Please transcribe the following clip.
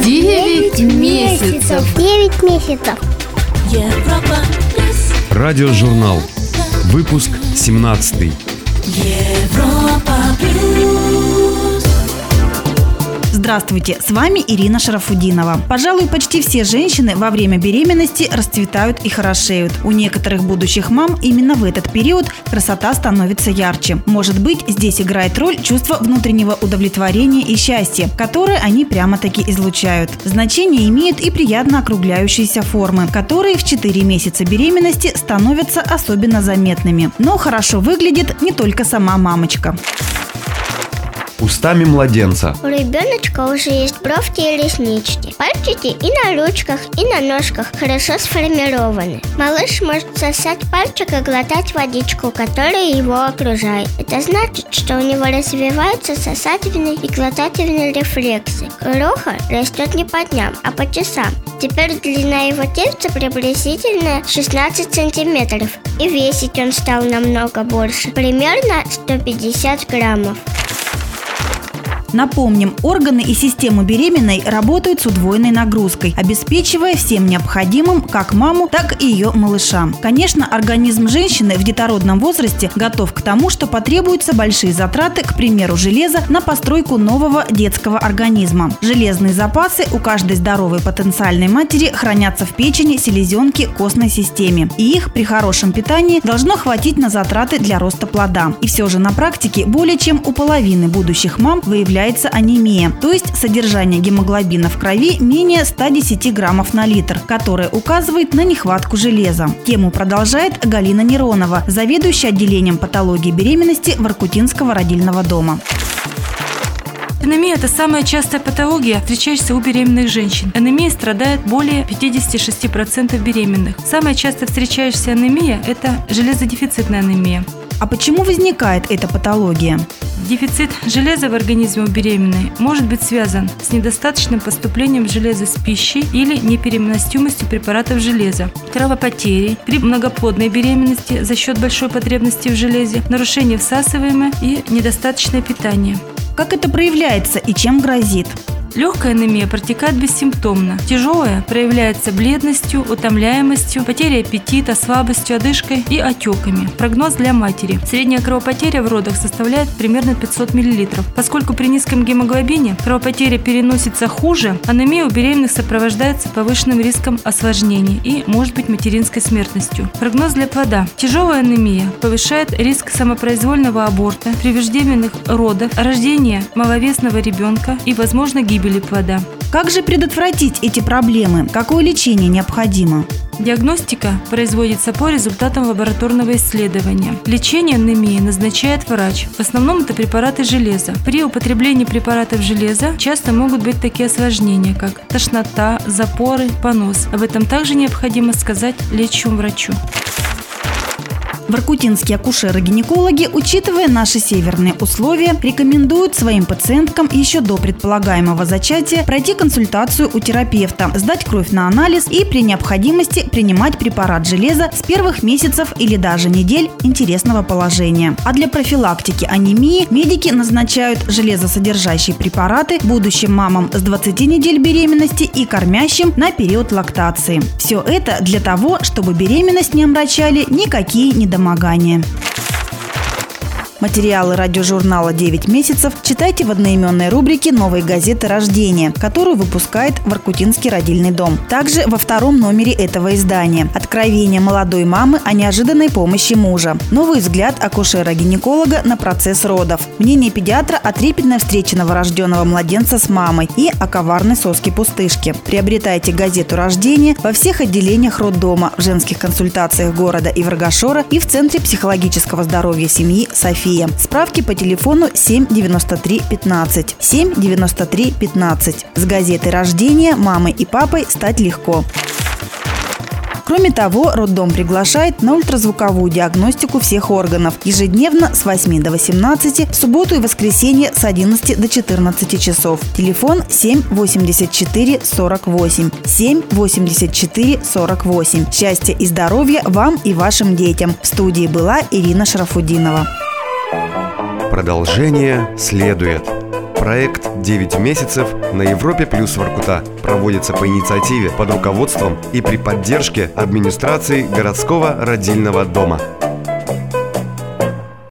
9 месяцев. 9 месяцев. Европа плюс. Радиожурнал. Выпуск 17. Европа плюс. Здравствуйте, с вами Ирина Шарафудинова. Пожалуй, почти все женщины во время беременности расцветают и хорошеют. У некоторых будущих мам именно в этот период красота становится ярче. Может быть, здесь играет роль чувство внутреннего удовлетворения и счастья, которое они прямо-таки излучают. Значение имеют и приятно округляющиеся формы, которые в 4 месяца беременности становятся особенно заметными. Но хорошо выглядит не только сама мамочка. Устами младенца. У ребеночка уже есть бровки и реснички. Пальчики и на ручках, и на ножках хорошо сформированы. Малыш может сосать пальчик и глотать водичку, которая его окружает. Это значит, что у него развиваются сосательные и глотательные рефлексы. Кроха растет не по дням, а по часам. Теперь длина его тельца приблизительно 16 сантиметров. И весить он стал намного больше, примерно 150 граммов. Напомним, органы и система беременной работают с удвоенной нагрузкой, обеспечивая всем необходимым как маму, так и ее малыша. Конечно, организм женщины в детородном возрасте готов к тому, что потребуются большие затраты, к примеру, железа, на постройку нового детского организма. Железные запасы у каждой здоровой потенциальной матери хранятся в печени, селезенке, костной системе. И их при хорошем питании должно хватить на затраты для роста плода. И все же на практике более чем у половины будущих мам выявляется анемия, то есть содержание гемоглобина в крови менее 110 граммов на литр, которое указывает на нехватку железа. Тему продолжает Галина Неронова, заведующая отделением патологии беременности Воркутинского родильного дома. Анемия – это самая частая патология, встречающаяся у беременных женщин. Анемией страдает более 56% беременных. Самая часто встречающаяся анемия – это железодефицитная анемия. А почему возникает эта патология? Дефицит железа в организме у беременной может быть связан с недостаточным поступлением железа с пищей или непереносимостью препаратов железа, кровопотерей при многоплодной беременности за счет большой потребности в железе, нарушение всасываемого и недостаточное питание. Как это проявляется и чем грозит? Легкая анемия протекает бессимптомно. Тяжелая проявляется бледностью, утомляемостью, потерей аппетита, слабостью, одышкой и отеками. Прогноз для матери. Средняя кровопотеря в родах составляет примерно 500 мл. Поскольку при низком гемоглобине кровопотеря переносится хуже, анемия у беременных сопровождается повышенным риском осложнений и может быть материнской смертностью. Прогноз для плода. Тяжелая анемия повышает риск самопроизвольного аборта, преждевременных родов, рождения маловесного ребенка и, возможно, гибели плода. Как же предотвратить эти проблемы? Какое лечение необходимо? Диагностика производится по результатам лабораторного исследования. Лечение анемии назначает врач. В основном это препараты железа. При употреблении препаратов железа часто могут быть такие осложнения, как тошнота, запоры, понос. Об этом также необходимо сказать лечащему врачу. Воркутинские акушеры-гинекологи, учитывая наши северные условия, рекомендуют своим пациенткам еще до предполагаемого зачатия пройти консультацию у терапевта, сдать кровь на анализ и при необходимости принимать препарат железа с первых месяцев или даже недель интересного положения. А для профилактики анемии медики назначают железосодержащие препараты будущим мамам с 20 недель беременности и кормящим на период лактации. Все это для того, чтобы беременность не омрачали никакие недомогания. Материалы радиожурнала «9 месяцев» читайте в одноименной рубрике «Новой газеты рождения», которую выпускает Воркутинский родильный дом. Также во втором номере этого издания «Откровение молодой мамы о неожиданной помощи мужа». Новый взгляд акушера-гинеколога на процесс родов. Мнение педиатра о трепетной встрече новорожденного младенца с мамой и о коварной соске-пустышке. Приобретайте газету рождения во всех отделениях роддома, в женских консультациях города Иваргашора и в Центре психологического здоровья семьи «София». Справки по телефону 7 93 15. 7 93 15. С газетой рождения мамой и папой стать легко. Кроме того, роддом приглашает на ультразвуковую диагностику всех органов ежедневно с 8 до 18, в субботу и воскресенье с 11 до 14 часов. Телефон 7 84 48. 7 84 48. Счастья и здоровья вам и вашим детям. В студии была Ирина Шарафудинова. Продолжение следует. Проект «9 месяцев» на Европе плюс Воркута проводится по инициативе под руководством и при поддержке администрации городского родильного дома.